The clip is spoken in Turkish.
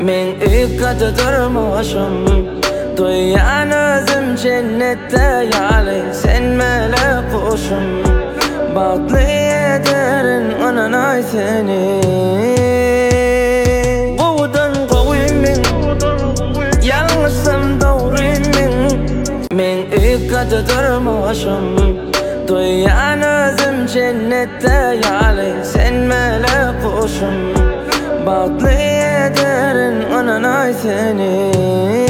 Men ükkatı durmuşum, duyan özüm cennette yali. Sen melek kuşum, bağlı ederin onanay seni. Kovdan kovimin, yanlışsam doğrumin. Men ükkatı durmuşum, duyan özüm cennette yali. Sen melek kuşum, bağlı ederin onanay seni.